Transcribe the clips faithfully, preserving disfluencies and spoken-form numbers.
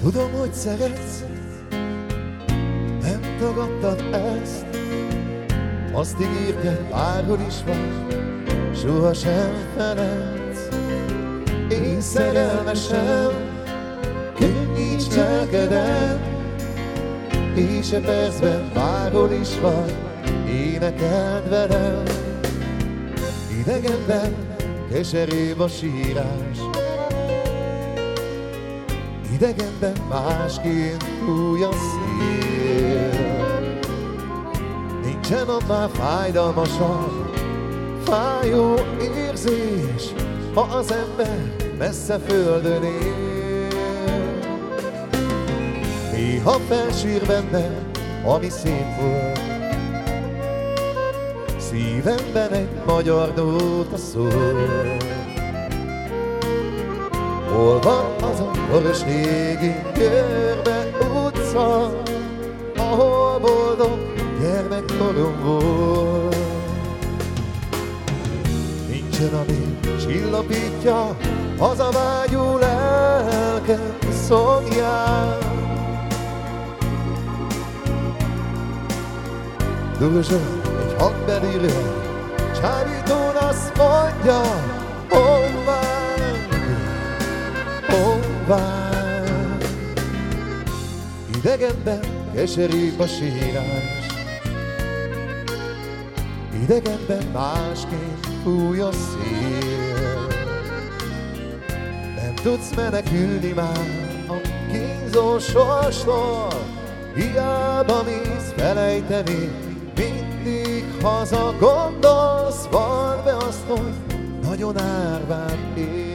Tudom, hogy szeretsz, nem tagadtad ezt. Azt ígérted, bárhol is vagy, sohasem feledsz. Én szerelmesem, könnyíts lelkedet, és e percben bárhol is vagy, énekeld velem. Idegenben keserébb a sírás, idegenben másként fúj a szél. Nincsen annál fájdalmasabb, fájó érzés, ha az ember messze földön él. Néha felsír benne, ami szép volt, szívemben egy magyar nóta szól. Hol van az a koros régi körbe utca, ahol boldog gyermekkorom volt? Nincsen, ami csillapítja az a vágyó lelkem szomját. Duzsol egy hangbelülő, csábítón azt mondja, hol van, hol van. Idegenben keserűbb a sírás, idegenben másként fúj a szél. Nem tudsz menekülni már a kínzó sorstól, hiába mész felejteni, mindig haza gondolsz, mondd be azt, hogy nagyon árván élsz.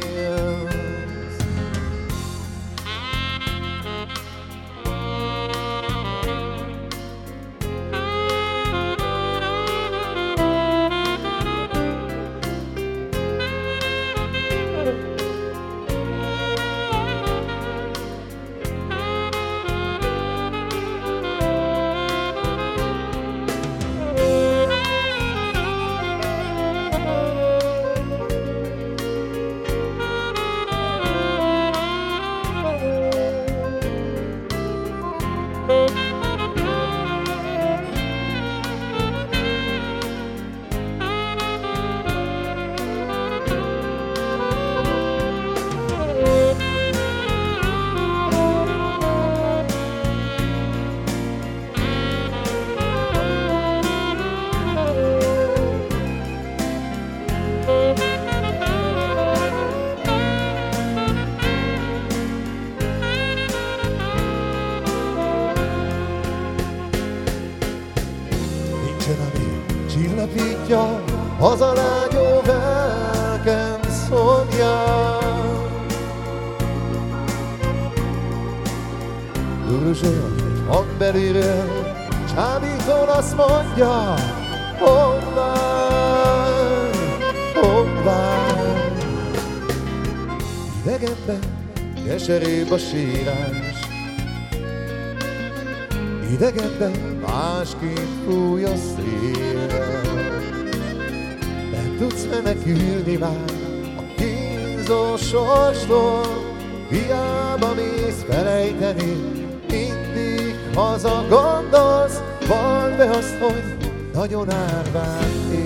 Csillapítja az a lágyó lelkem szomját. Duzsol egy hangbelülről, csábítón azt mondja, hol van, hol van. Idegenben keserűbb a sírás, idegenben másként fúj a szél. Nem tudsz menekülni már a kínzó sorstól, hiába mész felejteni, mindig haza gondolsz, mondd be azt, hogy nagyon árván élsz.